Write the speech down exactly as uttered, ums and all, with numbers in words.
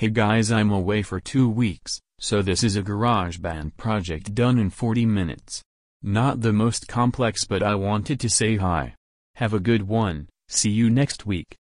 Hey guys, I'm away for two weeks, so this is a GarageBand project done in forty minutes. Not the most complex, but I wanted to say hi. Have a good one, see you next week.